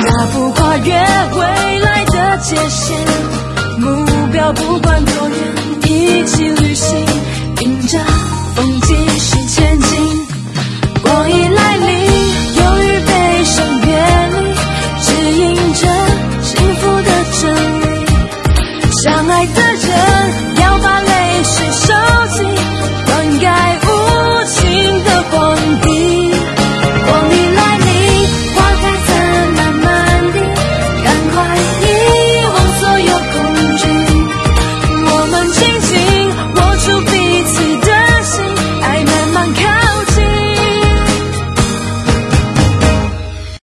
大步跨越未来的界限，目标不管多远，一起。